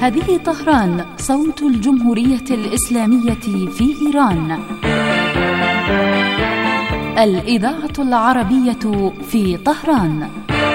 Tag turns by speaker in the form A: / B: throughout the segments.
A: هذه طهران، صوت الجمهورية الإسلامية في إيران. الإذاعة العربية في طهران.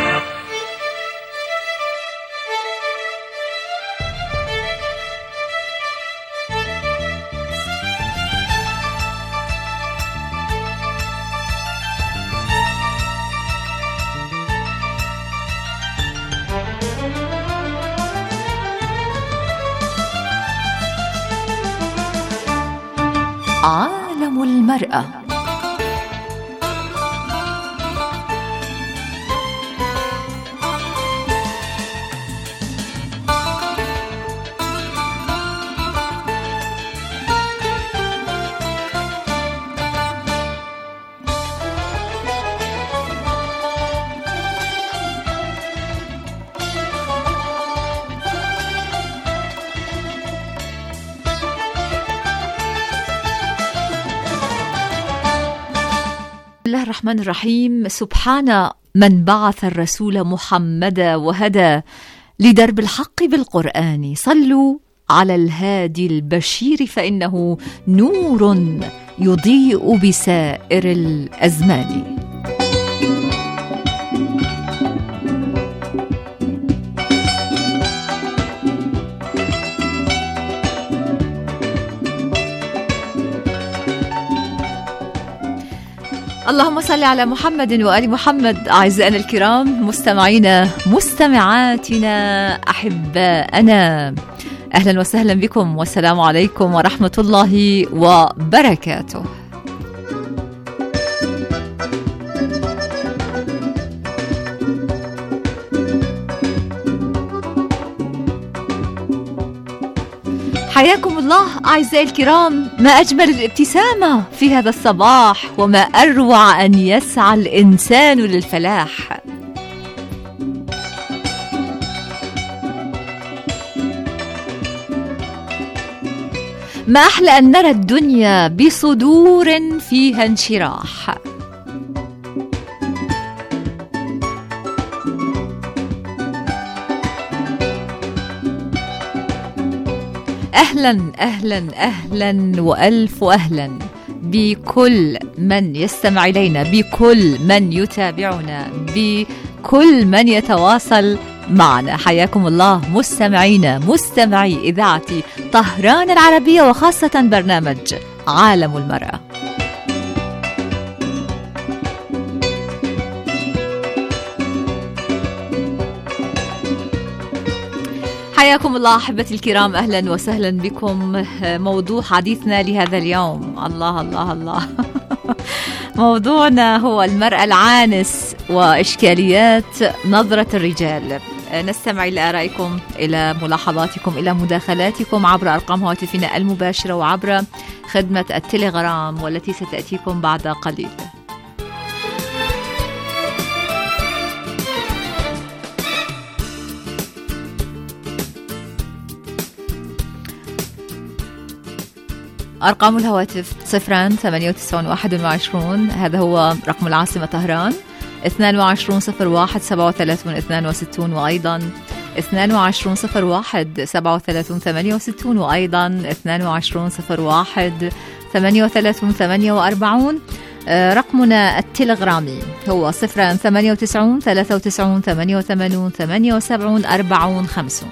A: عالم المرأة. بسم الله الرحمن الرحيم. سبحان من بعث الرسول محمدا وهدى لدرب الحق بالقرآن. صلوا على الهادي البشير فإنه نور يضيء بسائر الأزمان. اللهم صل على محمد وآل محمد. أعزائنا الكرام، مستمعينا مستمعاتنا أحباءنا، أهلا وسهلا بكم والسلام عليكم ورحمة الله وبركاته. حياكم الله أعزائي الكرام. ما أجمل الابتسامة في هذا الصباح، وما أروع أن يسعى الإنسان للفلاح. ما أحلى أن نرى الدنيا بصدور فيها انشراح. أهلا أهلا أهلا وألف أهلا بكل من يستمع إلينا، بكل من يتابعنا، بكل من يتواصل معنا. حياكم الله مستمعينا مستمعي إذاعة طهران العربية، وخاصة برنامج عالم المرأة. حياكم الله أحبتي الكرام، أهلا وسهلا بكم. موضوع حديثنا لهذا اليوم، الله الله الله موضوعنا هو المرأة العانس وإشكاليات نظرة الرجال. نستمع إلى آرائكم، إلى ملاحظاتكم، إلى مداخلاتكم عبر أرقام هواتفنا المباشرة وعبر خدمة التليجرام والتي ستأتيكم بعد قليل. أرقام الهواتف 0989121، هذا هو رقم العاصمة طهران، 2201373262، وأيضا 22013738، وأيضا 22013848. رقمنا التلغرامي هو 09893988874.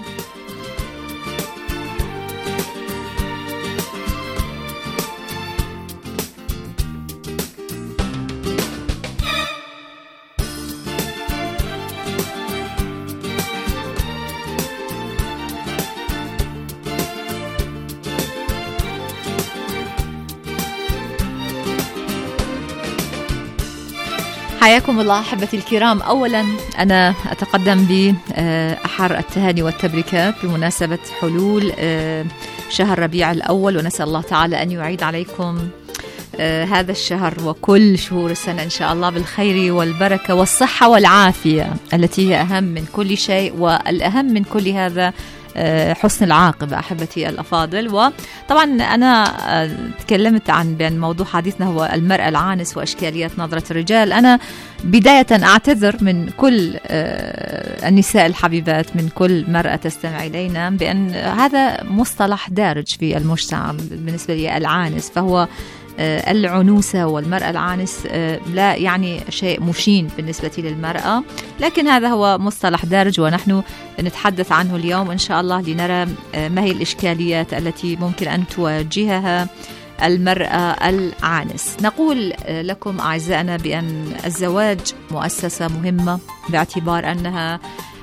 A: حياكم الله أحبتي الكرام. أولا أنا أتقدم بأحر التهاني والتبريكات بمناسبة حلول شهر ربيع الأول، ونسأل الله تعالى أن يعيد عليكم هذا الشهر وكل شهور السنة إن شاء الله بالخير والبركة والصحة والعافية، التي هي أهم من كل شيء. والأهم من كل هذا حسن العاقبة أحبتي الأفاضل. وطبعا أنا تكلمت عن بأن موضوع حديثنا هو المرأة العانس وأشكاليات نظرة الرجال. أنا بداية أعتذر من كل النساء الحبيبات، من كل مرأة تستمع إلينا، بأن هذا مصطلح دارج في المجتمع بالنسبة لي العانس، فهو العنوسة والمرأة العانس لا يعني شيء مشين بالنسبة للمرأة، لكن هذا هو مصطلح دارج ونحن نتحدث عنه اليوم إن شاء الله لنرى ما هي الإشكاليات التي ممكن أن تواجهها المرأة العانس. نقول لكم أعزائنا بأن الزواج مؤسسة مهمة باعتبار أنها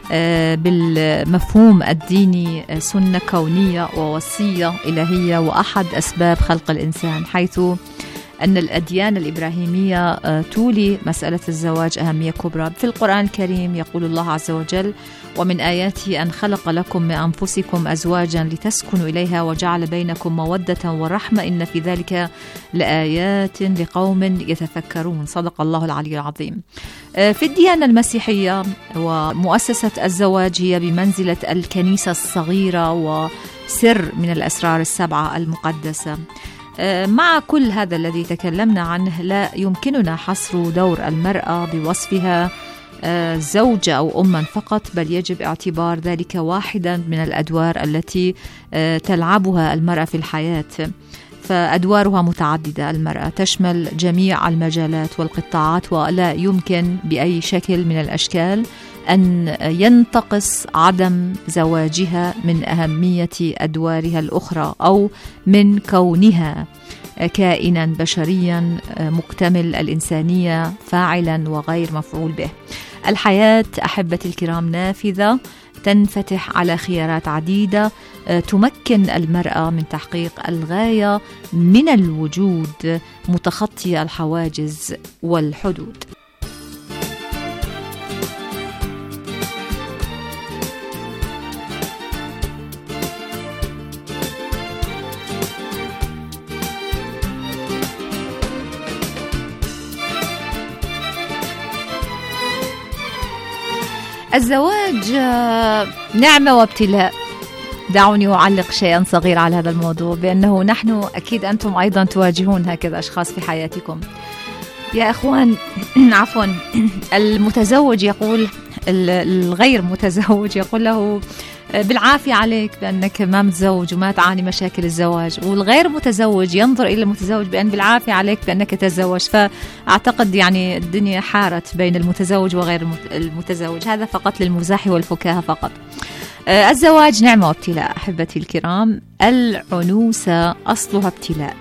A: بالمفهوم الديني سنة كونية ووصية إلهية وأحد أسباب خلق الإنسان، حيث أن الأديان الإبراهيمية تولي مسألة الزواج أهمية كبرى. في القرآن الكريم يقول الله عز وجل: ومن آياته أن خلق لكم من أنفسكم أزواجا لتسكنوا إليها وجعل بينكم مودة ورحمة إن في ذلك لآيات لقوم يتفكرون. صدق الله العلي العظيم. في الديانة المسيحية ومؤسسة الزواج هي بمنزلة الكنيسة الصغيرة وسر من الأسرار السبعة المقدسة. مع كل هذا الذي تكلمنا عنه لا يمكننا حصر دور المرأة بوصفها زوجة أو أما فقط، بل يجب اعتبار ذلك واحدا من الأدوار التي تلعبها المرأة في الحياة. فأدوارها متعددة، المرأة تشمل جميع المجالات والقطاعات، ولا يمكن بأي شكل من الأشكال أن ينتقص عدم زواجها من أهمية أدوارها الأخرى أو من كونها كائنا بشريا مكتمل الإنسانية فاعلا وغير مفعول به. الحياة أحبتي الكرام نافذة تنفتح على خيارات عديدة تمكن المرأة من تحقيق الغاية من الوجود متخطية الحواجز والحدود. الزواج نعمة وابتلاء. دعوني أعلق شيئا صغير على هذا الموضوع، بأنه نحن أكيد أنتم أيضا تواجهون هكذا أشخاص في حياتكم يا إخوان. عفوا، المتزوج يقول الغير متزوج يقول له بالعافية عليك بأنك ما متزوج وما تعاني مشاكل الزواج، والغير متزوج ينظر إلى المتزوج بأن بالعافية عليك بأنك تزوج. فأعتقد يعني الدنيا حارت بين المتزوج وغير المتزوج، هذا فقط للمزاح والفكاهة فقط. الزواج نعمة وابتلاء أحبتي الكرام. العنوسة أصلها ابتلاء.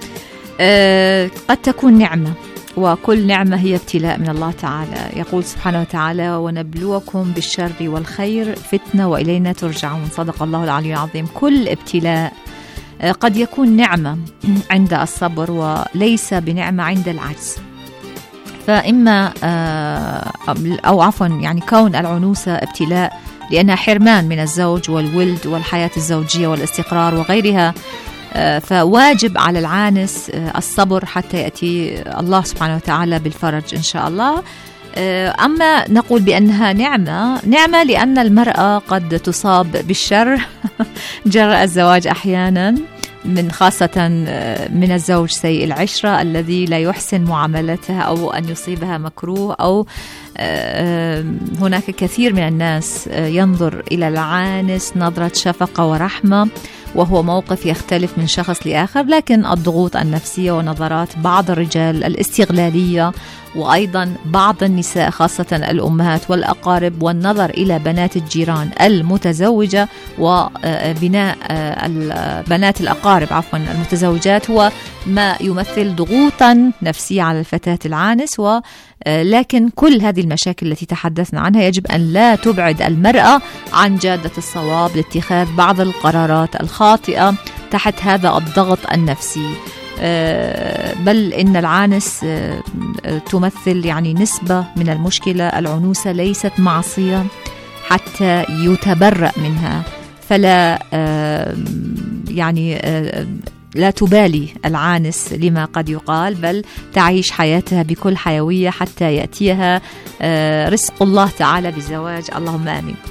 A: قد تكون نعمة، وكل نعمة هي ابتلاء من الله تعالى. يقول سبحانه وتعالى: ونبلوكم بالشر والخير فتنة وإلينا ترجعون. صدق الله العلي العظيم. كل ابتلاء قد يكون نعمة عند الصبر وليس بنعمة عند العجز. فإما أو عفوا يعني كون العنوسة ابتلاء لأنها حرمان من الزوج والولد والحياة الزوجية والاستقرار وغيرها، فواجب على العانس الصبر حتى يأتي الله سبحانه وتعالى بالفرج إن شاء الله. أما نقول بأنها نعمة لأن المرأة قد تصاب بالشر جراء الزواج أحيانا، من خاصة من الزوج سيء العشرة الذي لا يحسن معاملتها أو أن يصيبها مكروه، أو هناك كثير من الناس ينظر إلى العانس نظرة شفقة ورحمة، وهو موقف يختلف من شخص لآخر. لكن الضغوط النفسية ونظرات بعض الرجال الاستغلالية، وأيضا بعض النساء خاصة الأمهات والأقارب، والنظر إلى بنات الجيران المتزوجة وبناء بنات الأقارب المتزوجات، هو ما يمثل ضغوطا نفسية على الفتاة العانس. لكن كل هذه المشاكل التي تحدثنا عنها يجب أن لا تبعد المرأة عن جادة الصواب لاتخاذ بعض القرارات الخاطئة تحت هذا الضغط النفسي. بل إن العانس تمثل يعني نسبة من المشكلة. العنوسة ليست معصية حتى يتبرأ منها، فلا يعني لا تبالي العانس لما قد يقال، بل تعيش حياتها بكل حيوية حتى يأتيها رزق الله تعالى بالزواج. اللهم آمين.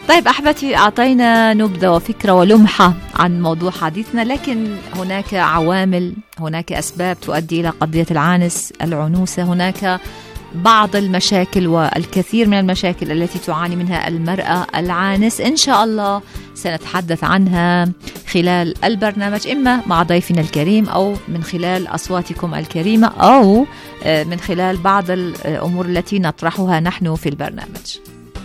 A: طيب أحبتي، أعطينا نبذة وفكرة ولمحة عن موضوع حديثنا، لكن هناك عوامل، هناك أسباب تؤدي إلى قضية العنوسة. هناك بعض المشاكل والكثير من المشاكل التي تعاني منها المرأة العانس. إن شاء الله سنتحدث عنها خلال البرنامج، إما مع ضيفنا الكريم أو من خلال أصواتكم الكريمة أو من خلال بعض الأمور التي نطرحها نحن في البرنامج.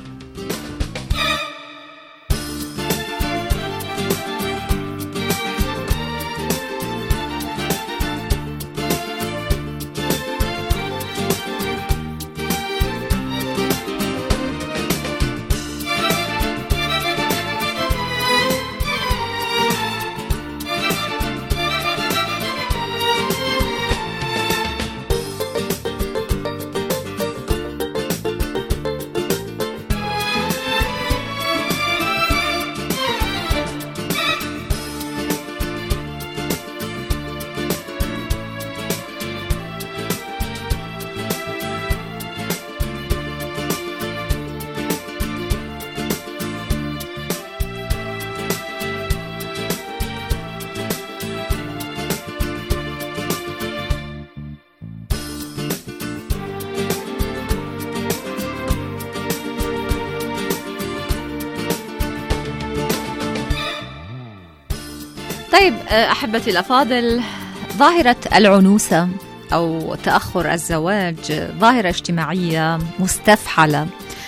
A: طيب أحبتي الأفاضل، ظاهرة العنوسة أو تأخر الزواج ظاهرة اجتماعية مستفحلة،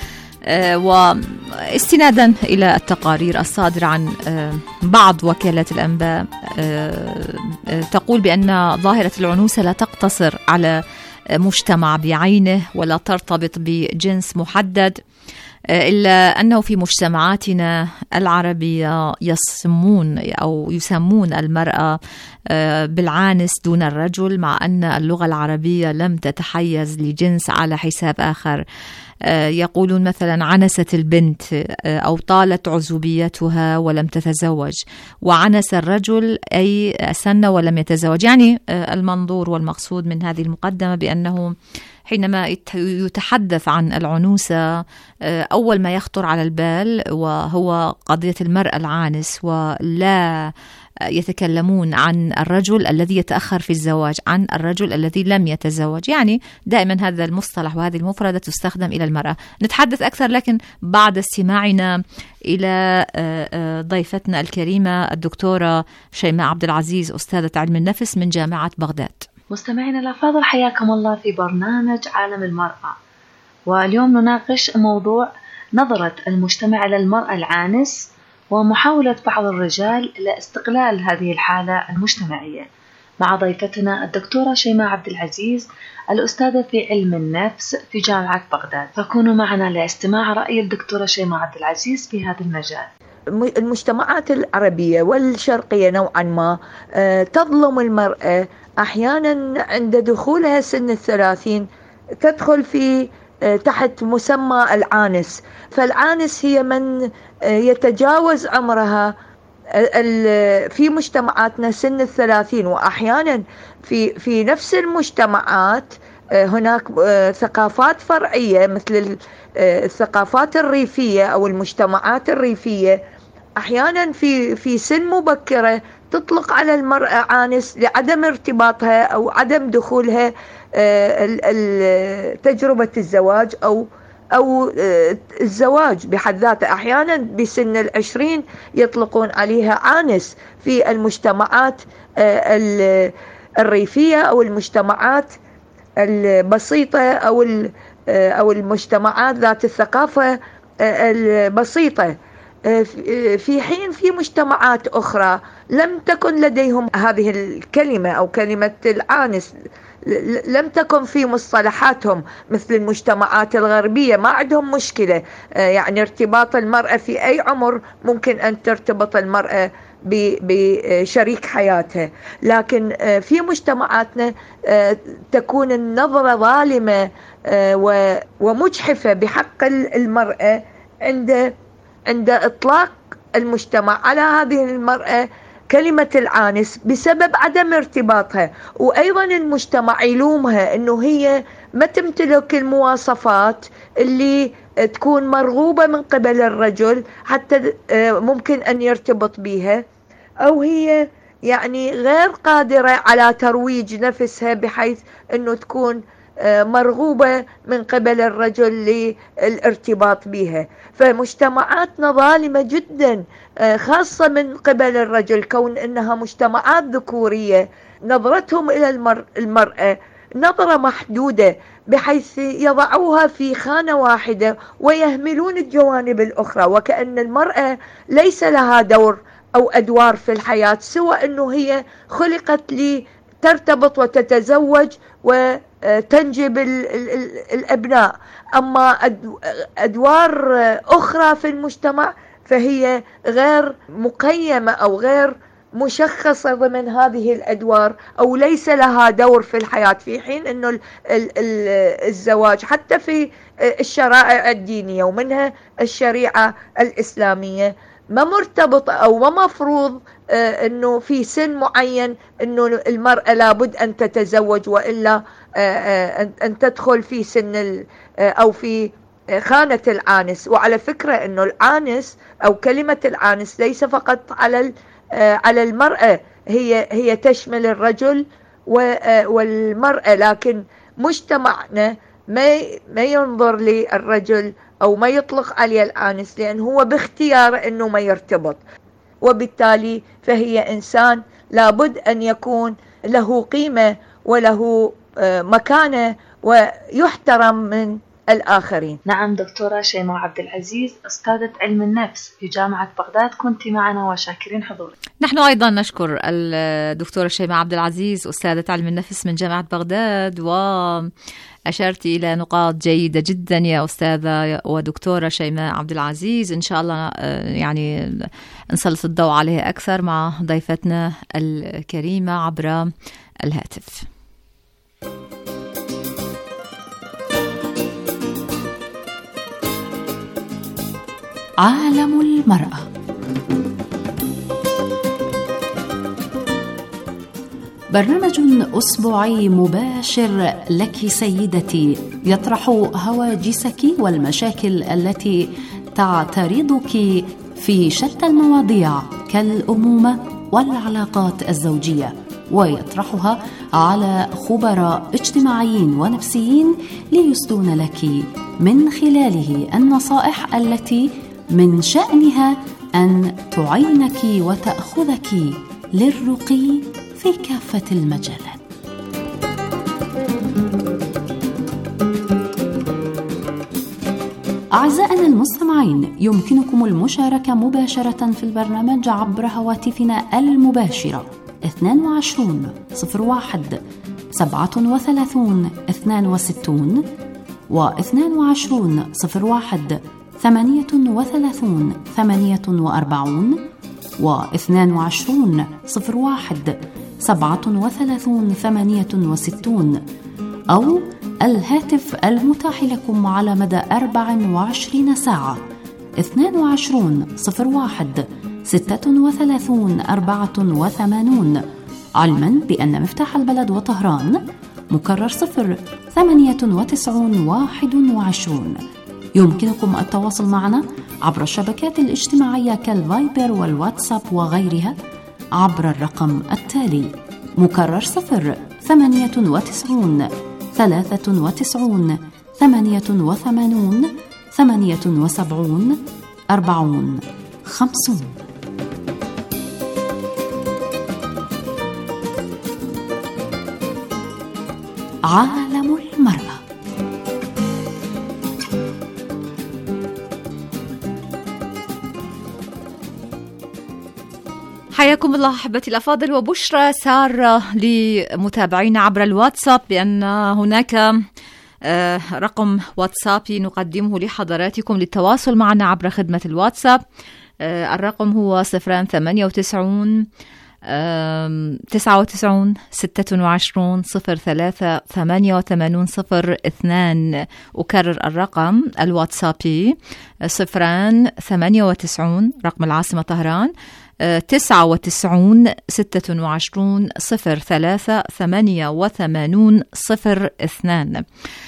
A: واستنادا إلى التقارير الصادرة عن بعض وكالات الأنباء تقول بأن ظاهرة العنوسة لا تقتصر على مجتمع بعينه ولا ترتبط بجنس محدد، إلا أنه في مجتمعاتنا العربية يسمون المرأة بالعانس دون الرجل، مع أن اللغة العربية لم تتحيز لجنس على حساب آخر. يقولون مثلا عنست البنت أو طالت عزوبيتها ولم تتزوج، وعنس الرجل أي سن ولم يتزوج. يعني المنظور والمقصود من هذه المقدمة بأنه حينما يتحدث عن العنوسة أول ما يخطر على البال وهو قضية المرأة العانس، ولا يتكلمون عن الرجل الذي يتأخر في الزواج، عن الرجل الذي لم يتزوج. يعني دائما هذا المصطلح وهذه المفردة تستخدم إلى المرأة. نتحدث أكثر لكن بعد استماعنا إلى ضيفتنا الكريمة الدكتورة شيماء عبد العزيز، أستاذة علم النفس من جامعة بغداد.
B: مستمعينا الأفاضل، حياكم الله في برنامج عالم المرأة. واليوم نناقش موضوع نظرة المجتمع للمرأة العانس ومحاولة بعض الرجال لاستقلال هذه الحالة المجتمعية، مع ضيفتنا الدكتورة شيماء عبد العزيز، الأستاذة في علم النفس في جامعة بغداد. فكونوا معنا لاستماع رأي الدكتورة شيماء عبد العزيز في هذا المجال.
C: المجتمعات العربية والشرقية نوعا ما تظلم المرأة أحيانا عند دخولها سن 30، تدخل في تحت مسمى العانس. فالعانس هي من يتجاوز عمرها في مجتمعاتنا سن 30، وأحيانا في نفس المجتمعات هناك ثقافات فرعية مثل الثقافات الريفية أو المجتمعات الريفية، أحيانا في سن مبكرة تطلق على المرأة عانس لعدم ارتباطها أو عدم دخولها تجربة الزواج أو الزواج بحد ذاته. أحيانا بسن 20 يطلقون عليها عانس في المجتمعات الريفية أو المجتمعات البسيطة أو المجتمعات ذات الثقافة البسيطة، في حين في مجتمعات أخرى لم تكن لديهم هذه الكلمة أو كلمة العانس، لم تكن في مصطلحاتهم. مثل المجتمعات الغربية ما عندهم مشكلة، يعني ارتباط المرأة في أي عمر ممكن أن ترتبط المرأة بشريك حياتها، لكن في مجتمعاتنا تكون النظرة ظالمة ومجحفة بحق المرأة عند إطلاق المجتمع على هذه المرأة كلمة العانس بسبب عدم ارتباطها. وأيضا المجتمع يلومها أنه هي ما تمتلك المواصفات اللي تكون مرغوبة من قبل الرجل حتى ممكن أن يرتبط بها، أو هي يعني غير قادرة على ترويج نفسها بحيث أنه تكون مرغوبة من قبل الرجل للارتباط بها. فمجتمعاتنا ظالمة جدا خاصة من قبل الرجل، كون أنها مجتمعات ذكورية نظرتهم إلى المرأة نظرة محدودة بحيث يضعوها في خانة واحدة ويهملون الجوانب الأخرى، وكأن المرأة ليس لها دور أو أدوار في الحياة سوى أنه هي خلقت لترتبط وتتزوج وتنجب الأبناء. أما أدوار أخرى في المجتمع فهي غير مقيمة أو غير مشخصة ضمن هذه الأدوار، أو ليس لها دور في الحياة، في حين أنه الزواج حتى في الشرائع الدينية ومنها الشريعة الإسلامية ما مرتبط أو ما مفروض أنه في سن معين أنه المرأة لابد أن تتزوج وإلا أن تدخل في سن أو في خانة العانس. وعلى فكرة أنه العانس أو كلمة العانس ليس فقط على المرأة، هي تشمل الرجل والمرأة، لكن مجتمعنا ما ينظر للرجل أو ما يطلق عليه الآنس لأن هو باختيار أنه ما يرتبط، وبالتالي فهي إنسان لابد أن يكون له قيمة وله مكانة ويحترم من الآخرين.
B: نعم دكتورة شيماء عبد العزيز، أستاذة علم النفس في جامعة بغداد، كنت معنا وشاكرين حضورك.
A: نحن أيضا نشكر الدكتورة شيماء عبد العزيز أستاذة علم النفس من جامعة بغداد، وأشرت إلى نقاط جيدة جدا يا أستاذة ودكتورة شيماء عبد العزيز. إن شاء الله يعني نسلط الضوء عليها أكثر مع ضيفتنا الكريمة عبر الهاتف.
D: عالم المرأة. برنامج أسبوعي مباشر لك سيدتي، يطرح هواجسك والمشاكل التي تعترضك في شتى المواضيع كالأمومة والعلاقات الزوجية، ويطرحها على خبراء اجتماعيين ونفسيين ليسدون لك من خلاله النصائح التي من شأنها أن تعينك وتأخذك للرقي في كافة المجالات. أعزائنا المستمعين، يمكنكم المشاركة مباشرة في البرنامج عبر هواتفنا المباشرة 22 01 37 62 و 22 01 38 48 و 22 01 37 68 أو الهاتف المتاح لكم على مدى 24 ساعة 22 01 36 84، علما بأن مفتاح البلد وطهران مكرر 098 21. يمكنكم التواصل معنا عبر الشبكات الاجتماعية كالفايبر والواتساب وغيرها عبر الرقم التالي مكرر 098 93 88 78 40 50. عالم المرأة.
A: حياكم الله أحبتي الأفاضل، وبشرى سارة لمتابعينا عبر الواتساب بأن هناك رقم واتسابي نقدمه لحضراتكم للتواصل معنا عبر خدمة الواتساب. الرقم هو 098 99 26 03 88 02. أكرر الرقم الواتسابي 098 رقم العاصمة طهران 99 26 03 88 02.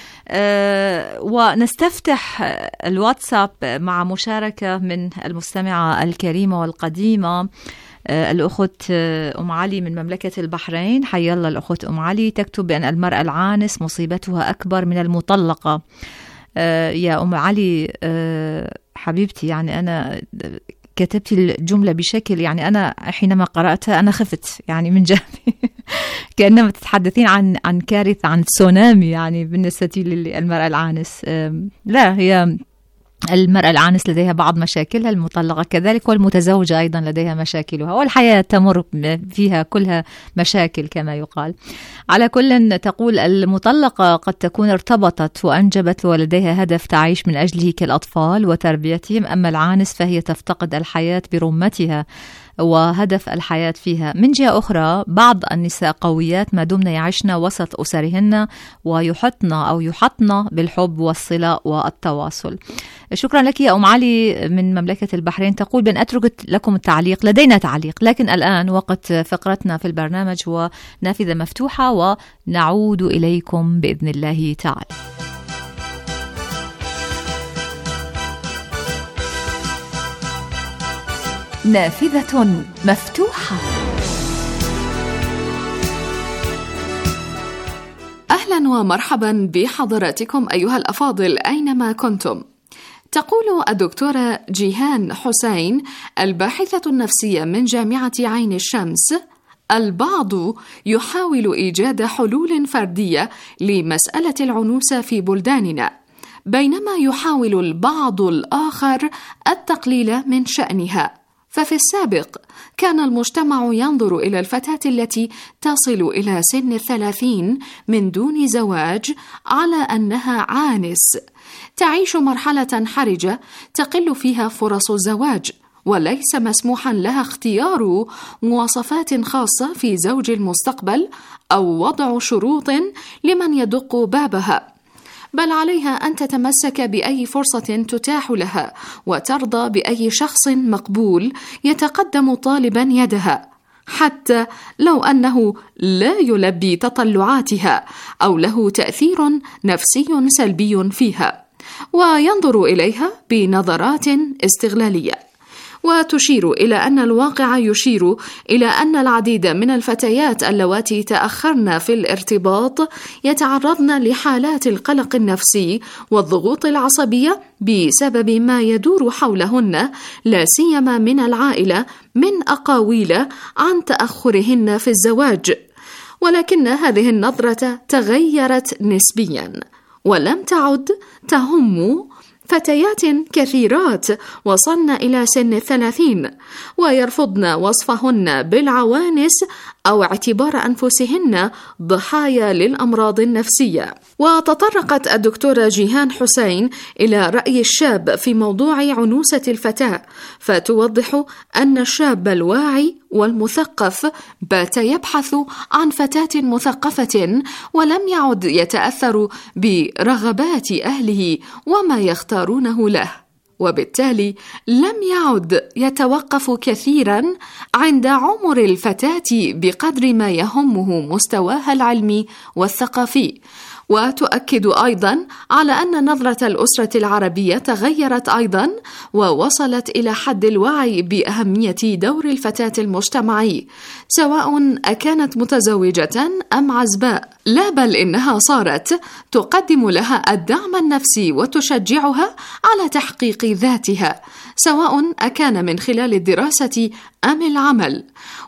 A: ونستفتح الواتساب مع مشاركة من المستمعة الكريمة والقديمة الأخت أم علي من مملكة البحرين. حيا الله الأخت أم علي. تكتب بأن المرأة العانس مصيبتها أكبر من المطلقة. يا أم علي حبيبتي، يعني أنا كتبت الجملة بشكل، يعني أنا حينما قرأتها أنا خفت يعني من جانبي كأنما تتحدثين عن كارثة، عن تسونامي يعني بالنسبة للمرأة العانس. لا، هي المرأة العانس لديها بعض مشاكلها، المطلقة كذلك، والمتزوجة أيضا لديها مشاكلها، والحياة تمر فيها كلها مشاكل كما يقال. على كل، تقول المطلقة قد تكون ارتبطت وأنجبت ولديها هدف تعيش من أجله كالأطفال وتربيتهم، أما العانس فهي تفتقد الحياة برمتها وهدف الحياة فيها. من جهة أخرى بعض النساء قويات ما دمن يعيشن وسط أسرهن ويحطن بالحب والصلة والتواصل. شكرا لك يا أم علي من مملكة البحرين. تقول بأن أترك لكم التعليق، لدينا تعليق، لكن الآن وقت فقرتنا في البرنامج هو نافذة مفتوحة، ونعود إليكم بإذن الله تعالى. نافذة مفتوحة.
E: أهلا ومرحبا بحضراتكم أيها الأفاضل أينما كنتم. تقول الدكتورة جيهان حسين الباحثة النفسية من جامعة عين الشمس: البعض يحاول إيجاد حلول فردية لمسألة العنوسة في بلداننا، بينما يحاول البعض الآخر التقليل من شأنها. ففي السابق كان المجتمع ينظر إلى الفتاة التي تصل إلى سن 30 من دون زواج على أنها عانس، تعيش مرحلة حرجة تقل فيها فرص الزواج، وليس مسموحا لها اختيار مواصفات خاصة في زوج المستقبل أو وضع شروط لمن يدق بابها، بل عليها أن تتمسك بأي فرصة تتاح لها وترضى بأي شخص مقبول يتقدم طالبا يدها، حتى لو أنه لا يلبي تطلعاتها أو له تأثير نفسي سلبي فيها، وينظر إليها بنظرات استغلالية. وتشير إلى أن الواقع يشير إلى أن العديد من الفتيات اللواتي تأخرن في الارتباط يتعرضن لحالات القلق النفسي والضغوط العصبية بسبب ما يدور حولهن، لا سيما من العائلة، من أقاويل عن تأخرهن في الزواج. ولكن هذه النظرة تغيرت نسبيا، ولم تعد تهم فتيات كثيرات وصلن إلى سن 30 ويرفضن وصفهن بالعوانس أو اعتبار أنفسهن ضحايا للأمراض النفسية. وتطرقت الدكتورة جيهان حسين إلى رأي الشاب في موضوع عنوسة الفتاة، فتوضح أن الشاب الواعي والمثقف بات يبحث عن فتاة مثقفة ولم يعد يتأثر برغبات أهله وما يختارونه له، وبالتالي لم يعد يتوقف كثيرا عند عمر الفتاة بقدر ما يهمه مستواها العلمي والثقافي. وتؤكد أيضا على أن نظرة الأسرة العربية تغيرت أيضا ووصلت إلى حد الوعي بأهمية دور الفتاة المجتمعي، سواء أكانت متزوجة أم عزباء، لا بل إنها صارت تقدم لها الدعم النفسي وتشجعها على تحقيق ذاتها، سواء أكان من خلال الدراسة أم العمل.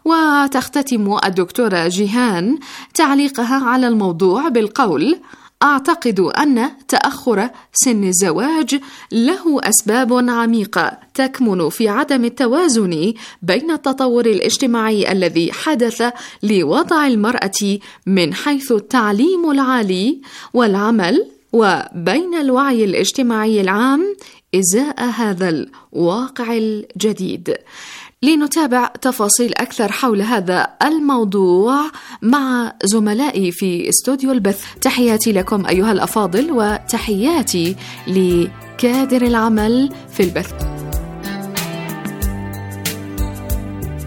E: وتختتم الدكتورة جيهان تعليقها على الموضوع بالقول: أعتقد أن تأخر سن الزواج له أسباب عميقة تكمن في عدم التوازن بين التطور الاجتماعي الذي حدث لوضع المرأة من حيث التعليم العالي والعمل، وبين الوعي الاجتماعي العام إزاء هذا الواقع الجديد. لنتابع تفاصيل أكثر حول هذا الموضوع مع زملائي في استوديو البث. تحياتي لكم أيها الأفاضل، وتحياتي لكادر العمل في البث.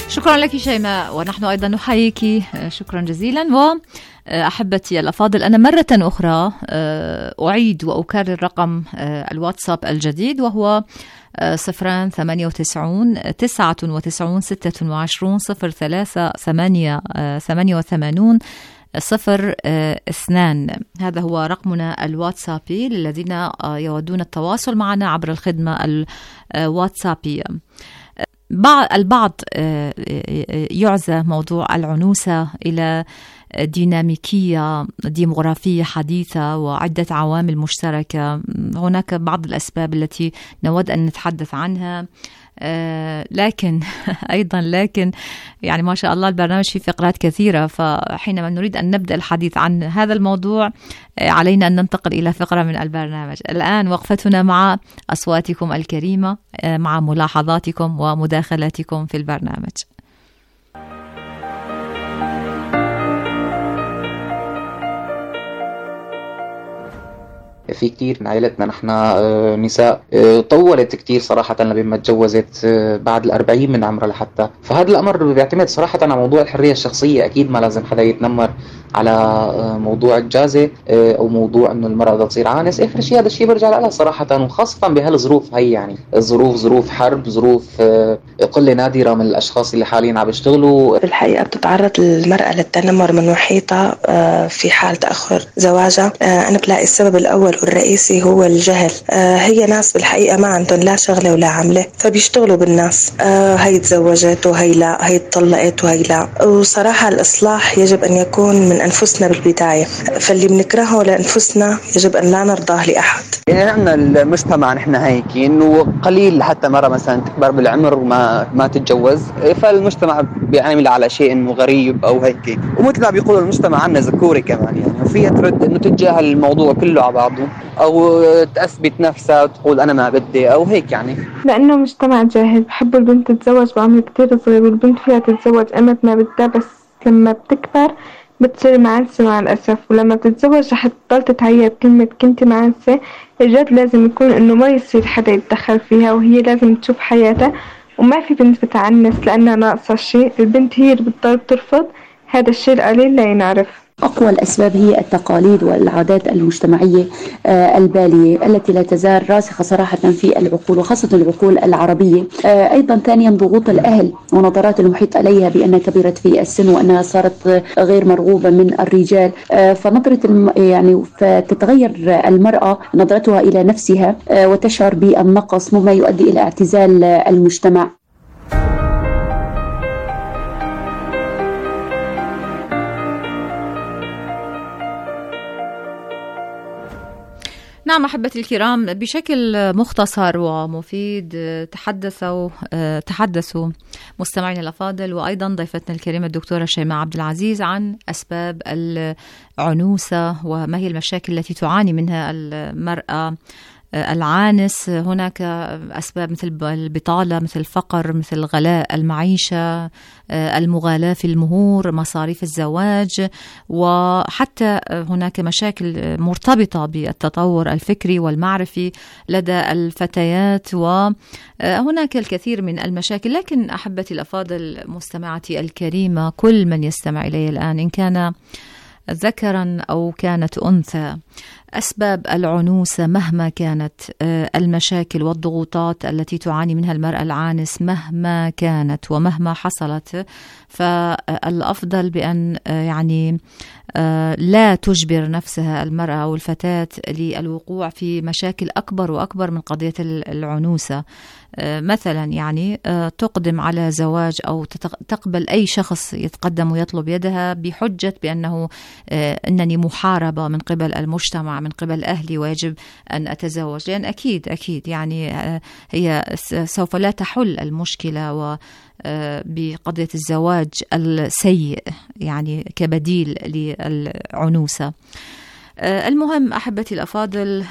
A: شكرا لك شيماء، ونحن أيضا نحييك شكرا جزيلا. وأحبتي الأفاضل، أنا مرة أخرى أعيد وأكرر رقم الواتساب الجديد، وهو 098-99-93-88-82. هذا هو رقمنا الواتسابي للذين يودون التواصل معنا عبر الخدمة الواتسابية. البعض يعزى موضوع العنوسة إلى ديناميكية ديموغرافية حديثة وعدة عوامل مشتركة. هناك بعض الأسباب التي نود أن نتحدث عنها، لكن أيضا يعني ما شاء الله البرنامج فيه فقرات كثيرة، فحينما نريد أن نبدأ الحديث عن هذا الموضوع علينا أن ننتقل إلى فقرة من البرنامج. الآن وقفتنا مع أصواتكم الكريمة، مع ملاحظاتكم ومداخلاتكم في البرنامج.
F: في كتير من عائلتنا نحن نساء طولت كتير صراحة لما تجوزت بعد 40 من عمرها لحتى، فهذا الأمر بيعتمد صراحة على موضوع الحرية الشخصية. أكيد ما لازم حدا يتنمر على موضوع الجازة أو موضوع إنه المرأة بدها تصير عانس. آخر شيء هذا الشيء برجع لها صراحة، وخاصة بهالظروف هي، يعني الظروف ظروف حرب، ظروف قلة نادرة من الأشخاص اللي حاليا عم يشتغلوا.
G: في الحقيقة بتتعرض المرأة للتنمر من محيطها في حال تأخر زواجها. أنا بلاقي السبب الأول والرئيسي هو الجهل. هي ناس بالحقيقة ما عندهم لا شغلة ولا عملة، فبيشتغلوا بالناس. هي تزوجت وهي لا، هي اتطلقت وهي لا. وصراحة الإصلاح يجب أن يكون من أنفسنا بالبداية، فاللي بنكرهه لأنفسنا يجب أن لا نرضاه لأحد.
H: يعني عندنا المجتمع نحن هيك إنه قليل حتى مرة مثلا تكبر بالعمر ما تتجوز، فالمجتمع بيعامل على شيء إنه غريب أو هيك. ومثل ما بيقولوا المجتمع عنا ذكوري كمان، يعني وفيها ترد إنه تتجاهل الموضوع كله على بعضه أو تثبت نفسها وتقول أنا ما بدي أو هيك. يعني
I: لأنه مجتمع جاهل، بحب البنت تتزوج بعمر كتير صغير، والبنت فيها تتزوج أمت ما بدها، بس لما بتكبر بتصير معنسة مع الأسف. ولما بتتزوج رح تضل تتعيب كلمة كنتي معنسة. الجد لازم يكون إنه ما يصير حدا يتدخل فيها، وهي لازم تشوف حياتها، وما في بنت بتعنس لأنها ناقصة شيء. البنت هي اللي بتضل ترفض هذا الشيء القليل لا ينعرف.
J: أقوى الأسباب هي التقاليد والعادات المجتمعية البالية التي لا تزال راسخة صراحة في العقول، وخاصة العقول العربية. أيضا ثانيا ضغوط الأهل ونظرات المحيط عليها بأنها كبرت في السن وأنها صارت غير مرغوبة من الرجال، فنظرة يعني فتتغير المرأة نظرتها إلى نفسها وتشعر بالنقص، مما يؤدي إلى اعتزال المجتمع.
A: نعم أحبتي الكرام، بشكل مختصر ومفيد تحدثوا مستمعينا الأفاضل وأيضا ضيفتنا الكريمة الدكتورة شيماء عبد العزيز عن أسباب العنوسة وما هي المشاكل التي تعاني منها المرأة العانس. هناك أسباب مثل البطالة، مثل الفقر، مثل غلاء المعيشة، المغالاة في المهور، مصاريف الزواج، وحتى هناك مشاكل مرتبطة بالتطور الفكري والمعرفي لدى الفتيات، وهناك الكثير من المشاكل. لكن أحبتي الأفاضل مستمعتي الكريمة، كل من يستمع إلي الآن إن كان ذكرا أو كانت أنثى، أسباب العنوسة مهما كانت المشاكل والضغوطات التي تعاني منها المرأة العانس مهما كانت ومهما حصلت، فالأفضل بأن يعني لا تجبر نفسها المرأة أو الفتاة للوقوع في مشاكل أكبر وأكبر من قضية العنوسة. مثلا يعني تقدم على زواج أو تقبل أي شخص يتقدم ويطلب يدها بحجة بأنه أنني محاربة من قبل المجتمع، من قبل أهلي، ويجب أن أتزوج، لأن أكيد يعني هي سوف لا تحل المشكلة بقضية الزواج السيء يعني كبديل للعنوسة. المهم أحبتي الأفاضل،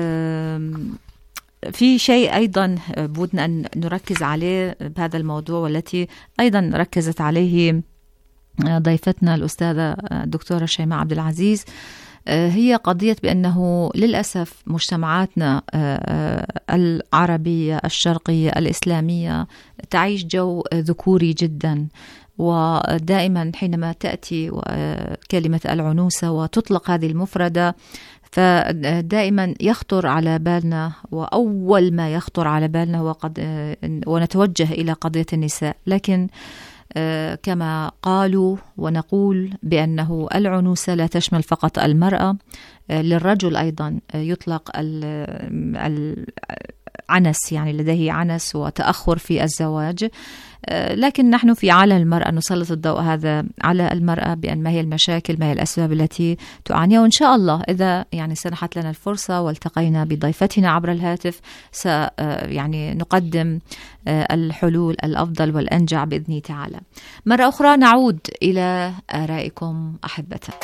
A: في شيء أيضا بودنا أن نركز عليه بهذا الموضوع، والتي أيضا ركزت عليه ضيفتنا الأستاذة الدكتورة شيماء عبد العزيز، هي قضية بأنه للأسف مجتمعاتنا العربية الشرقية الإسلامية تعيش جو ذكوري جدا، ودائما حينما تأتي كلمة العنوسة وتطلق هذه المفردة فدائما يخطر على بالنا، وأول ما يخطر على بالنا هو ونتوجه إلى قضية النساء. لكن كما قالوا ونقول بأنه العنوسة لا تشمل فقط المرأة، للرجل أيضا يطلق العنس، يعني لديه عنس وتأخر في الزواج. لكن نحن في عالم المرأة نسلط الضوء هذا على المرأة بأن ما هي المشاكل، ما هي الأسباب التي تعانيها. وإن شاء الله إذا يعني سنحت لنا الفرصة والتقينا بضيفتنا عبر الهاتف يعني نقدم الحلول الأفضل والأنجع بإذن تعالى. مرة أخرى نعود إلى آرائكم أحبتنا.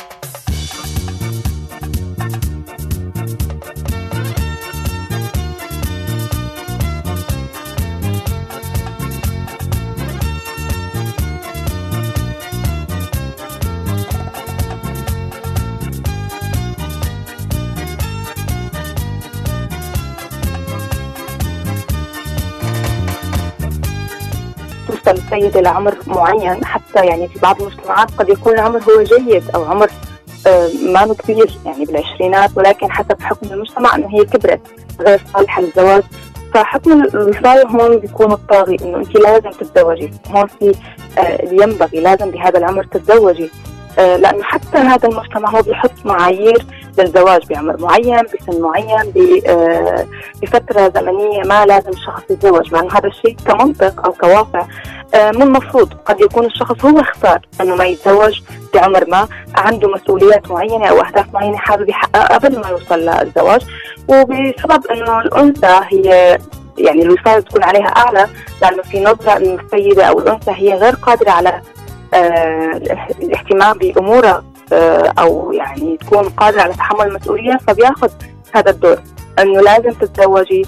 K: السيدة لعمر معين، حتى يعني في بعض المجتمعات قد يكون العمر هو جيد أو عمر ما كبير يعني بالعشرينات، ولكن حتى بحكم المجتمع أنه هي كبرت غير صالحة للزواج، فحكم الوصاية هون بيكون الطاغي أنه أنت لازم تتزوجي. هون في ينبغي لازم بهذا العمر تتزوجي، لأنه حتى هذا المجتمع هو بيحط معايير للزواج بعمر معين، بسن معين، بفترة زمنية ما لازم الشخص يتزوج، مع أنه هذا الشيء كمنطق أو كواقع مو المفروض. قد يكون الشخص هو اختار أنه ما يتزوج بعمر ما، عنده مسؤوليات معينة أو أهداف معينة حابب يحققها قبل ما يوصل للزواج، وبسبب أنه الأنثى هي يعني الوصاية تكون عليها أعلى، لأنه في نظرة أن السيدة أو الأنثى هي غير قادرة على الاهتمام بأمورها أو يعني تكون قادرة على تحمل المسؤولية، فبياخذ هذا الدور أنه لازم تتزوجي.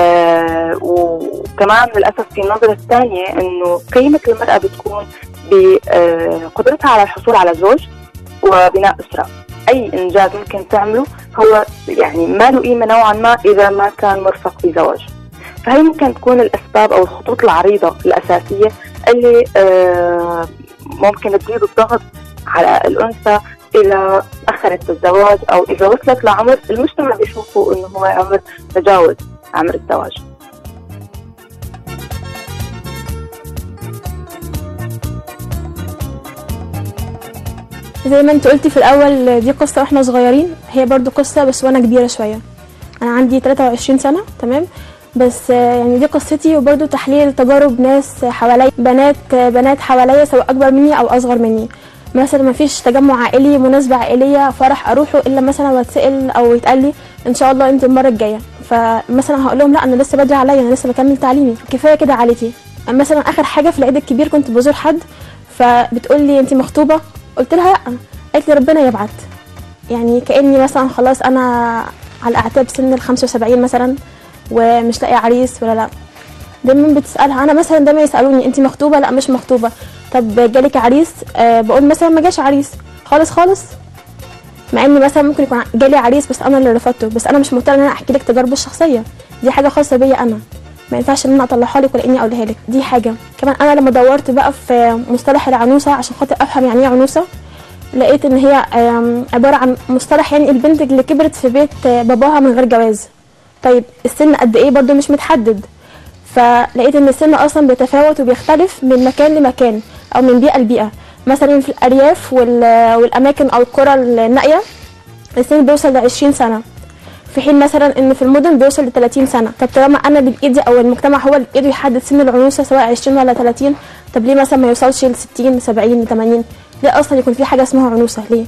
K: وكمان للأسف في النظرة الثانية أنه قيمة المرأة بتكون بقدرتها على الحصول على زوج وبناء أسرة. أي إنجاز ممكن تعمله هو يعني ما له قيمة نوعا ما إذا ما كان مرفق بزواج. فهي ممكن تكون الأسباب أو الخطوط العريضة الأساسية اللي ممكن تزيد الضغط على الأنثى إذا أخرت الزواج أو إذا وصلت لعمر المجتمع بيشوفوا إنه هو عمر تجاوز عمر الزواج.
L: زي ما انت قلتي في الأول دي قصة واحنا صغيرين، هي برضو قصة بس وانا كبيرة شوية. أنا عندي 23 سنة تمام، بس يعني دي قصتي وبرضو تحليل تجارب ناس حوالي، بنات حواليا سواء أكبر مني أو أصغر مني. مثلا ما فيش تجمع عائلي، مناسبة عائلية، فرح أروحه إلا مثلا واتسأل أو يتقال لي إن شاء الله أنت المرة الجاية، فمثلا هقول لهم لا أنا لسه بدري عليا، أنا لسه بكمل تعليمي، كفاية كده عليكي. مثلا آخر حاجة في العيد الكبير كنت بزور حد فبتقول لي أنت مخطوبة، قلت لها لا، قالت لي ربنا يبعت، يعني كأني مثلا خلاص أنا على أعتاب سن 75 مثلا ومش لاقي عريس ولا لا. دايما بتسألها، أنا مثلا دايما يسألوني أنت مخطوبة، لا مش مخطوبة. طب جالك عريس؟ بقول مثلا ما جاش عريس خالص، مع اني مثلا ممكن يكون جالي عريس بس انا اللي رفضته، بس انا مش مضطره ان انا احكي لك تجاربي الشخصيه، دي حاجه خاصه بيا انا، ما ينفعش ان انا اطلعها لك ولا اني اقولها لك. دي حاجه كمان انا لما دورت بقى في مصطلح العنوسه عشان خاطر افهم يعني ايه عنوسه، لقيت ان هي عباره عن مصطلح يعني البنت اللي كبرت في بيت باباها من غير جواز. طيب السن قد ايه برضو مش متحدد، فلقيت ان السن اصلا بيتفاوت وبيختلف من مكان لمكان او من بيئه لبيئه. مثلا في الارياف والاماكن او القرى النائيه السن بيوصل ل 20 سنه، في حين مثلا ان في المدن بيوصل ل 30 سنه. طب طالما انا اللي بايدي او المجتمع هو اللي بايده يحدد سن العنوسه سواء 20 ولا 30، طب ليه مثلا ما يوصلش ل 60 70 80؟ ليه اصلا يكون في حاجه اسمها عنوسه؟ ليه؟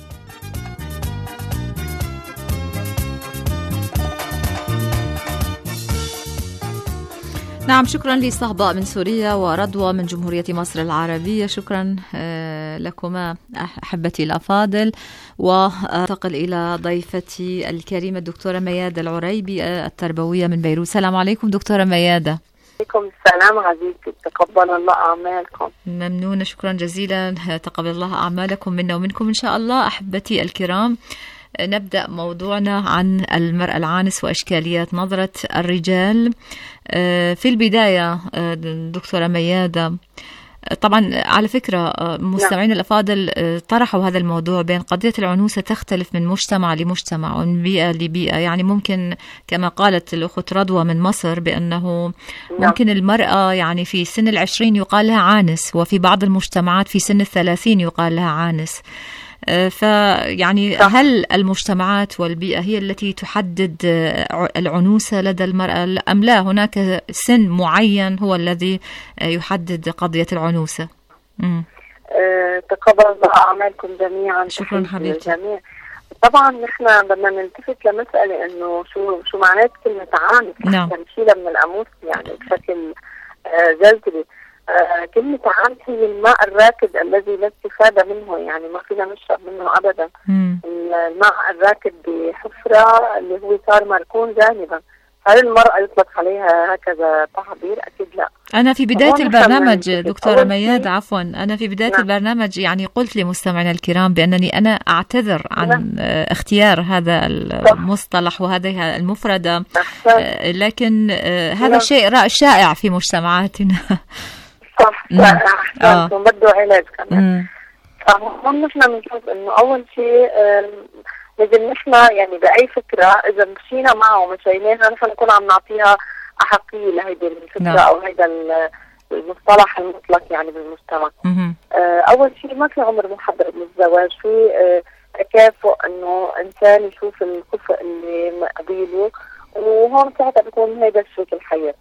A: نعم، شكرا لصهباء من سوريا ورضوى من جمهورية مصر العربية، شكرا لكما أحبتي الأفاضل. وأنتقل إلى ضيفتي الكريمة الدكتورة ميادة العريبي التربوية من بيروت. السلام عليكم دكتورة ميادة.
M: عليكم السلام عزيزتي، تقبل الله أعمالكم.
A: ممنونة، شكرا جزيلا، تقبل الله أعمالكم منا ومنكم إن شاء الله. أحبتي الكرام، نبدأ موضوعنا عن المرأة العانس وإشكاليات نظرة الرجال. في البداية دكتورة ميادة، طبعا على فكرة مستمعين الأفاضل طرحوا هذا الموضوع بين قضية العنوسة تختلف من مجتمع لمجتمع ومن بيئة لبيئة. يعني ممكن كما قالت الأخت رضوى من مصر بأنه ممكن المرأة يعني في سن 20 يقال لها عانس، وفي بعض المجتمعات في سن 30 يقال لها عانس. فيعني هل المجتمعات والبيئة هي التي تحدد العنوسة لدى المرأة أم لا هناك سن معين هو الذي يحدد قضية العنوسة؟
M: تقبل الله أعمالكم جميعا.
A: شكرا حبيبتي.
M: طبعا نحن بدنا نلتفت لمسألة إنه شو معنات كلمة عانس.
A: نعم.
M: نشيلها من القاموس يعني بشكل جذري. كلمة عانس هي الماء الراكد الذي لا استفادة منه، يعني ما فينا نشرب منه أبدا. الماء الراكد بحفرة اللي هو صار مركون جانبا. هل المرأة يطلق عليها هكذا تعبير؟ أكيد لا.
A: أنا في بداية البرنامج دكتورة ميادة عفوا أنا في بداية البرنامج يعني قلت لمستمعينا الكرام بأنني أنا أعتذر عن اختيار هذا المصطلح وهذه المفردة، لكن هذا شيء شائع في مجتمعاتنا.
M: صح. بده علاج كمان. فهم نحن بنشوف إنه أول شيء لازم نحن يعني بأي فكرة إذا مشينا معه ومشيناها نحن نكون عم نعطيها أحقية لهيدي الفكرة أو هيدا المصطلح المطلق يعني بالمجتمع. أول شيء ما في عمر محدد للزواج، في تكافؤ إنه إنسان يشوف الكفء اللي مقابله، وهون ساعتها بيكون هيدا شريك الحياة.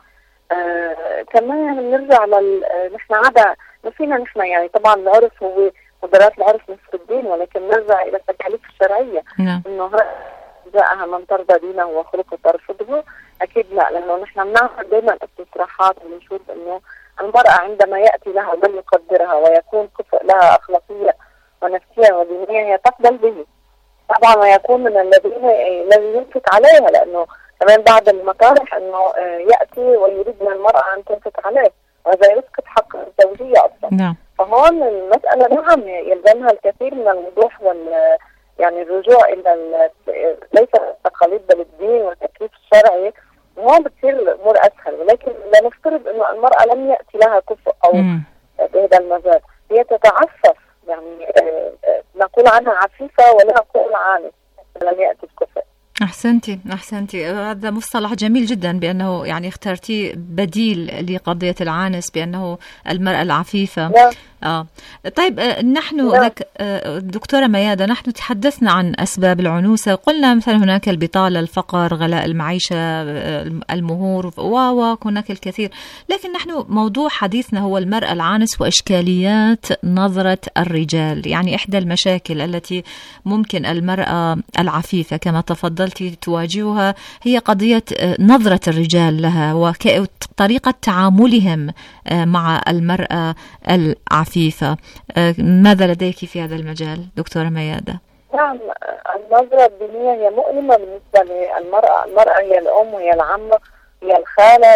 M: كمان بنرجع نحن عادة ما فينا نحن يعني طبعا العرف هو قدرات العرف نصف الدين، ولكن نرجع إلى التكاليف الشرعية. إنه جاءها من ترضى دينه وخلقه ترفضه. أكيد لا، لأنه نحن بنعمل دائما استصلاحات ونشوف إنه المرأة عندما يأتي لها من يقدرها ويكون كفء لها أخلاقية ونفسية ودينية هي تقبل به طبعا، ويكون من الذي ينفق عليها، لأنه كمان بعض المطارح إنه يأتي ويريد من المرأة أن تنفق عليه، وهذا يسقط حق الزوجية أصلا. فهون المسألة نعم يلزمها الكثير من الوضوح يعني الرجوع إلى ليس التقاليد بل الدين والتكليف الشرعي، وهون بتصير الأمور أسهل. ولكن لا نفترض إنه المرأة لم يأتي لها كفء أو بهذا المجال، هي تتعفف، يعني نقول عنها عفيفة ولا نقول عانس لم يأتي الكفء.
A: أحسنتي هذا مصطلح جميل جدا بأنه يعني اخترتي بديل لقضية العانس بأنه المرأة العفيفة. طيب نحن دكتورة ميادة نحن تحدثنا عن أسباب العنوسة، قلنا مثلا هناك البطالة، الفقر، غلاء المعيشة، المهور وهناك الكثير، لكن نحن موضوع حديثنا هو المرأة العانس وإشكاليات نظرة الرجال. يعني إحدى المشاكل التي ممكن المرأة العفيفة كما تفضلتي تواجهها هي قضية نظرة الرجال لها وطريقة تعاملهم مع المرأة العفيفة. ماذا لديك في هذا المجال دكتورة ميادة؟
M: نعم، النظرة الدينية هي مؤلمة بالنسبة للمرأة. المرأة هي الأم وهي العمة هي الخالة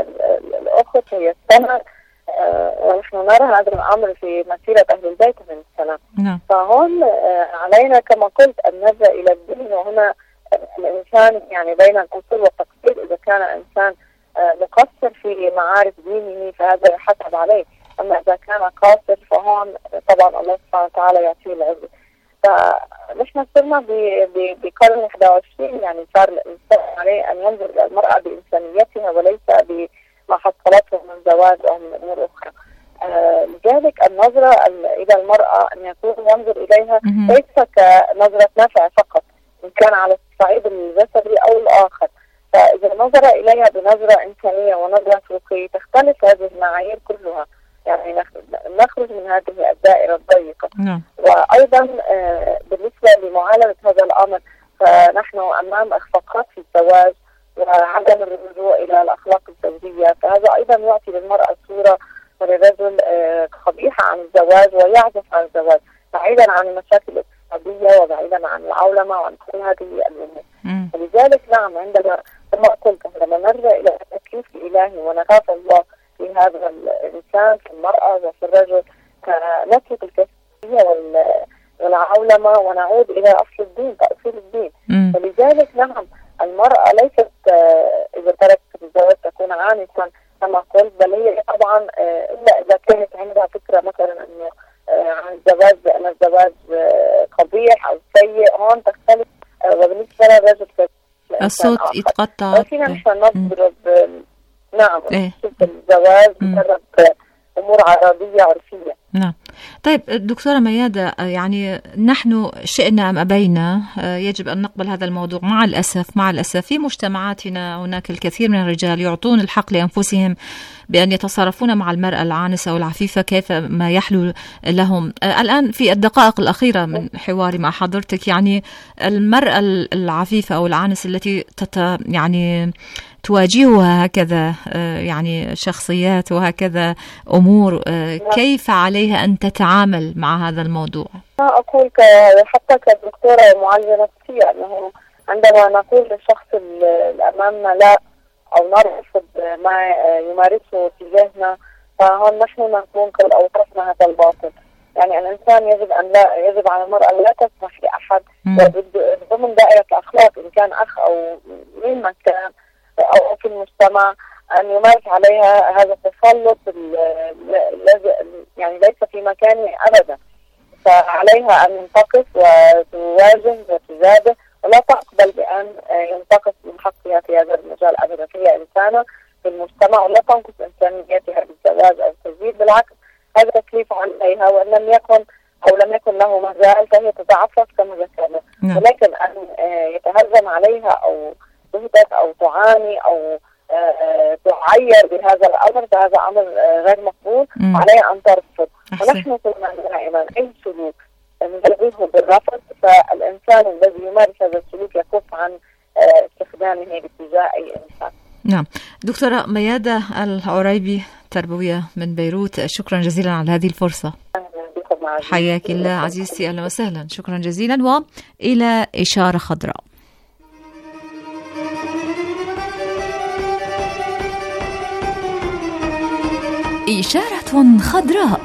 M: الأخت هي السنة، ونحن نرى هذا الأمر في مسيرة أهل البيت من السلام. فهون علينا كما قلت أن نرجع إلى الدين، وهنا الإنسان يعني بين القصور والتقصير. إذا كان إنسان مقصر في معارف دينه فهذا يحسب عليه، أما إذا كان قاصر فهون طبعا الله سبحانه وتعالى يعطيه العزة. فنحن صرنا بقرن 21 يعني صار الإنسان عليه أن ينظر إلى المرأة بإنسانيتها وليس بما حصلته من زواج أو من أمور أخرى. لذلك النظرة إلى المرأة أن يكون ينظر إليها ليس كنظرة نفع فقط إن كان على الصعيد الجسدي أو الآخر. فإذا نظر إليها بنظرة إنسانية ونظرة رقي تختلف هذه المعايير كلها، يعني نخرج من هذه الدائرة الضيقة. وأيضا بالنسبة لمعالجة هذا الأمر فنحن أمام إخفاقات في الزواج وعدم الرجوع إلى الأخلاق الزوجية، فهذا أيضا يعطي للمرأة صورة وللرجل قبيحة عن الزواج ويعزف عن الزواج، بعيدا عن المشاكل الاقتصادية وبعيدا عن العولمة وعن كل هذه الأمور. ولذلك نعم عندما كما قلت عندما نرجع إلى التكليف الإلهي ونخاف الله في هذا الإنسان في المرأة وفي الرجل، نترك الكسرية والعولمة ونعود إلى أصل الدين، تأصيل الدين. فلذلك نعم المرأة ليست إذا تركت الزواج تكون عانسا كما قلت، بل هي طبعا إلا إذا كانت عندها فكرة مثلا أنه عن الزواج بأن الزواج قبيح أو سيء، هون تختلف. وبالنسبة للرجل
A: الصوت يتقطع.
M: فينا نحن نضرب نعم الزواج مجرد أمور عرضية عرفية.
A: نعم. طيب دكتورة ميادة، يعني نحن شئنا أم أبينا يجب أن نقبل هذا الموضوع. مع الأسف في مجتمعاتنا هناك الكثير من الرجال يعطون الحق لأنفسهم بأن يتصرفون مع المرأة العانسة والعفيفة كيف ما يحلو لهم. الآن في الدقائق الأخيرة من حواري مع حضرتك، يعني المرأة العفيفة أو العانسة التي يعني تواجهها هكذا يعني شخصيات وهكذا أمور، كيف عليها أن تتعامل مع هذا الموضوع؟
M: أقول حتى كدكتورة ومعالجة نفسية أنه عندما نقول للشخص الأمامنا لا أو نرفض ما يمارسه تجاهنا، فهون نحن نكون قد أوقفنا هذا الباطل. يعني الإنسان يجب على المرأة لا تسمح لأحد ضمن دائرة الأخلاق إن كان أخ أو مين ما كان أو في المجتمع أن يمارس عليها هذا التسلط يعني ليس في مكانه أبدا. فعليها أن تنتقص وتواجه وتجابه، ولا تقبل بأن ينتقص من حقها في هذا المجال أبدا. هي إنسانة في المجتمع ولا تنقص إمكانياتها بالزواج أو التزويج، بالعكس هذا تكليف عليها، وإن لم يكن له مجال فهي تتعفف كما ذكرنا. ولكن أن يتهجم عليها أو تهدد أو تعاني أو تعير بهذا الأمر، فهذا أمر غير مقبول، عليها أن ترفض. ونحن قلنا دائما أي سلوك نجربه بالرفض، فالإنسان الذي يمارس هذا السلوك يكف عن استخدامه باتجاه أي إنسان.
A: نعم. دكتورة ميادة العريبي، تربوية من بيروت، شكرا جزيلا على هذه الفرصة. حياك الله عزيزتي، أهلا وسهلا، شكرا جزيلا. وإلى إشارة خضراء.
D: إشارة خضراء.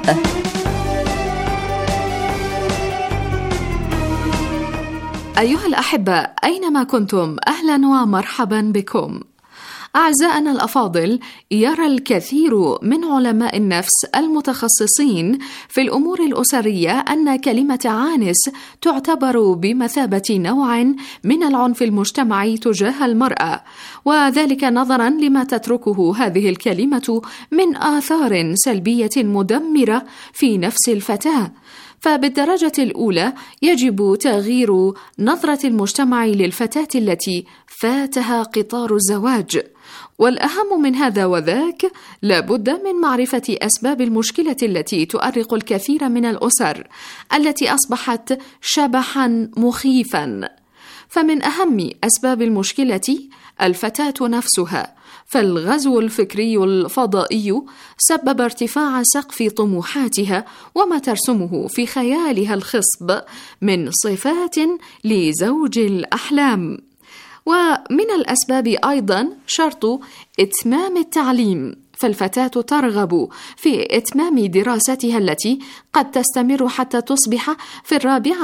E: أيها الأحبة أينما كنتم، أهلا ومرحبا بكم. أعزائنا الأفاضل، يرى الكثير من علماء النفس المتخصصين في الأمور الأسرية أن كلمة عانس تعتبر بمثابة نوع من العنف المجتمعي تجاه المرأة، وذلك نظرا لما تتركه هذه الكلمة من آثار سلبية مدمرة في نفس الفتاة. فبالدرجة الأولى يجب تغيير نظرة المجتمع للفتاة التي فاتها قطار الزواج، والأهم من هذا وذاك لابد من معرفة أسباب المشكلة التي تؤرق الكثير من الأسر التي أصبحت شبحا مخيفا. فمن أهم أسباب المشكلة الفتاة نفسها، فالغزو الفكري الفضائي سبب ارتفاع سقف طموحاتها وما ترسمه في خيالها الخصب من صفات لزوج الأحلام. ومن الأسباب أيضا شرط إتمام التعليم، فالفتاة ترغب في إتمام دراستها التي قد تستمر حتى تصبح في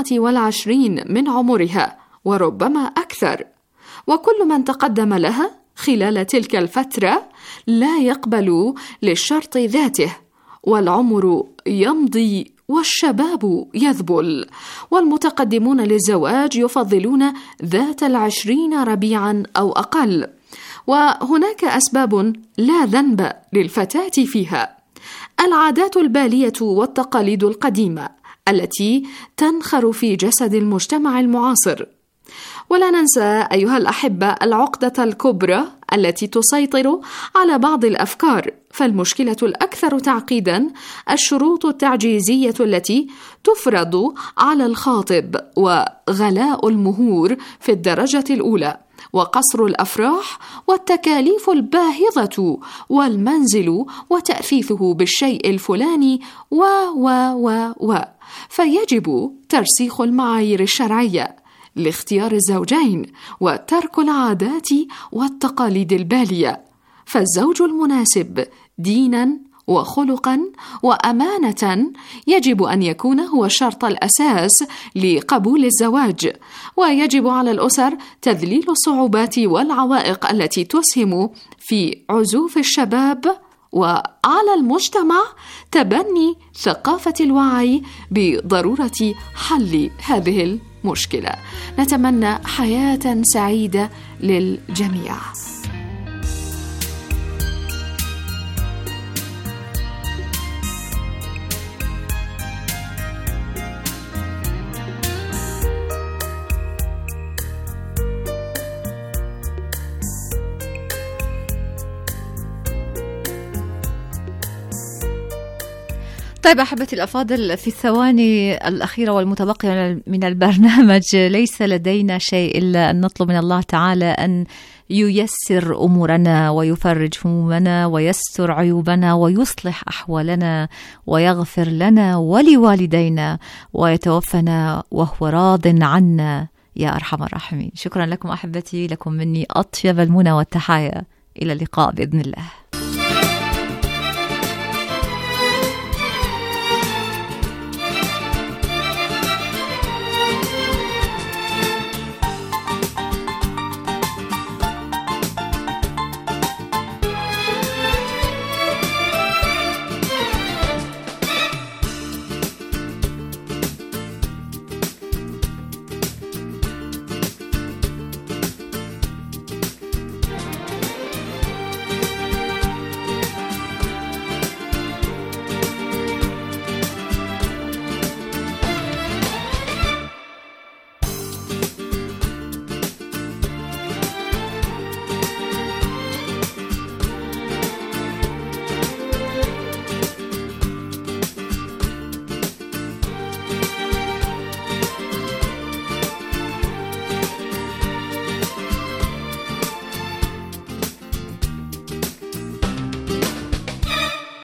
E: 24 من عمرها وربما أكثر، وكل من تقدم لها خلال تلك الفترة لا يقبل للشرط ذاته، والعمر يمضي والشباب يذبل، والمتقدمون للزواج يفضلون ذات 20 ربيعا أو أقل. وهناك أسباب لا ذنب للفتاة فيها: العادات البالية والتقاليد القديمة التي تنخر في جسد المجتمع المعاصر. ولا ننسى أيها الأحبة العقدة الكبرى التي تسيطر على بعض الأفكار، فالمشكلة الأكثر تعقيدا الشروط التعجيزية التي تفرض على الخاطب، وغلاء المهور في الدرجة الأولى، وقصر الأفراح، والتكاليف الباهظة، والمنزل وتأثيثه بالشيء الفلاني فيجب ترسيخ المعايير الشرعية لاختيار الزوجين وترك العادات والتقاليد البالية، فالزوج المناسب دينا وخلقا وأمانة يجب أن يكون هو الشرط الأساس لقبول الزواج، ويجب على الأسر تذليل الصعوبات والعوائق التي تسهم في عزوف الشباب، وعلى المجتمع تبني ثقافة الوعي بضرورة حل هذه المشكلة. نتمنى حياة سعيدة للجميع.
A: طيب أحبتي الأفاضل، في الثواني الأخيرة والمتبقية من البرنامج ليس لدينا شيء إلا أن نطلب من الله تعالى أن ييسر أمورنا ويفرج همومنا ويستر عيوبنا ويصلح أحوالنا ويغفر لنا ولوالدينا ويتوفنا وهو راض عنا يا أرحم الراحمين. شكرا لكم أحبتي، لكم مني أطيب المنى والتحايا، إلى اللقاء بإذن الله.